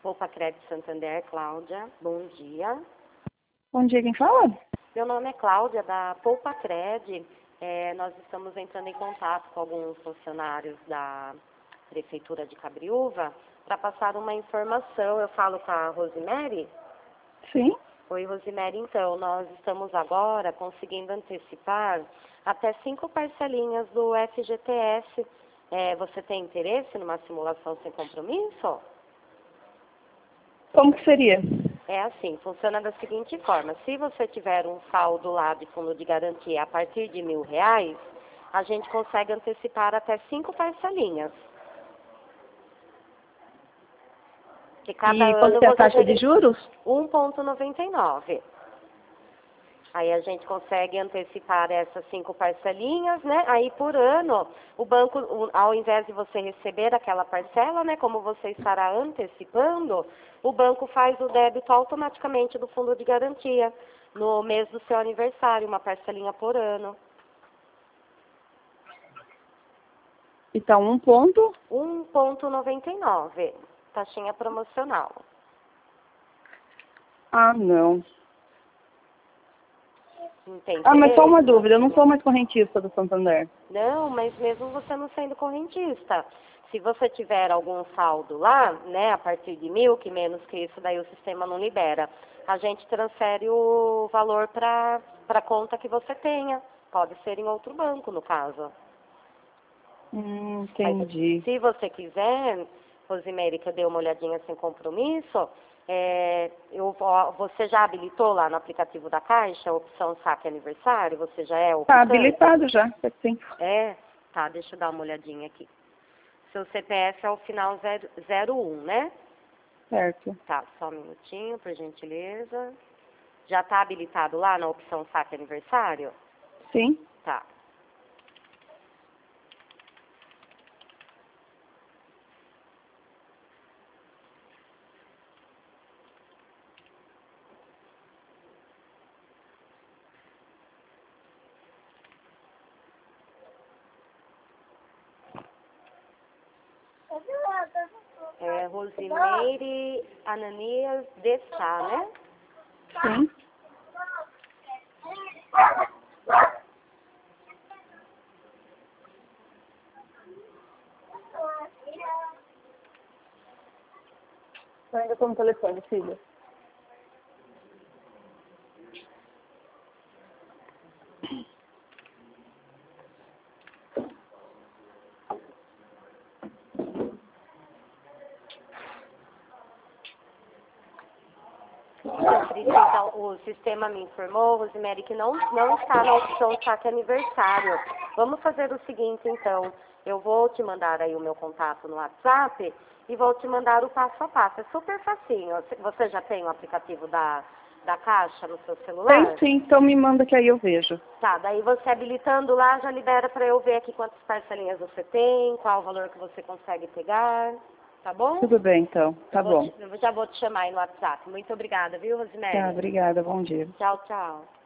Poupa Crédito Santander, Cláudia. Bom dia. Bom dia, quem fala? Meu nome é Cláudia, da Poupa Crédito. Nós estamos entrando em contato com alguns funcionários da Prefeitura de Cabriúva para passar uma informação. Eu falo com a Rosemary? Sim. Oi, Rosemary. Então, nós estamos agora conseguindo antecipar até 5 parcelinhas do FGTS. Você tem interesse numa simulação sem compromisso? Como que seria? É assim, funciona da seguinte forma. Se você tiver um saldo lá de fundo de garantia a partir de R$ 1.000, a gente consegue antecipar até 5 parcelinhas. Que cada E quanto ano que é a você taxa tem de juros? 1,99. Aí a gente consegue antecipar essas 5 parcelinhas, né? Aí por ano, o banco, ao invés de você receber aquela parcela, né? Como você estará antecipando, o banco faz o débito automaticamente do fundo de garantia no mês do seu aniversário, uma parcelinha por ano. Então, 1 ponto? 1,99, taxinha promocional. Ah, não. Entende? Ah, mas só uma dúvida, eu não sou mais correntista do Santander. Não, mas mesmo você não sendo correntista, se você tiver algum saldo lá, né, a partir de 1.000, que menos que isso, daí o sistema não libera. A gente transfere o valor para a conta que você tenha. Pode ser em outro banco, no caso. Entendi. Aí, se você quiser, Rosemary, que eu dei uma olhadinha sem compromisso, você já habilitou lá no aplicativo da Caixa a opção saque aniversário? Você já é Tá optante? habilitado já, sim. Tá, deixa eu dar uma olhadinha aqui. Seu CPF é o final 01, né? Certo. Tá, só um minutinho, por gentileza. Já tá habilitado lá na opção saque aniversário? Sim. Tá. Rosemary Ananias de Sá, né? Sim. Eu ainda estou no telefone, filha. Então, o sistema me informou, Rosemary, que não está na opção saque aniversário. Vamos fazer o seguinte, então. Eu vou te mandar aí o meu contato no WhatsApp e vou te mandar o passo a passo. É super facinho. Você já tem o aplicativo da Caixa no seu celular? Tem sim, então me manda que aí eu vejo. Tá, daí você habilitando lá já libera para eu ver aqui quantas parcelinhas você tem, qual o valor que você consegue pegar. Tá bom? Tudo bem, então. Tá bom. Eu já vou te chamar aí no WhatsApp. Muito obrigada, viu, Rosemary? Tá, obrigada. Bom dia. Tchau, tchau.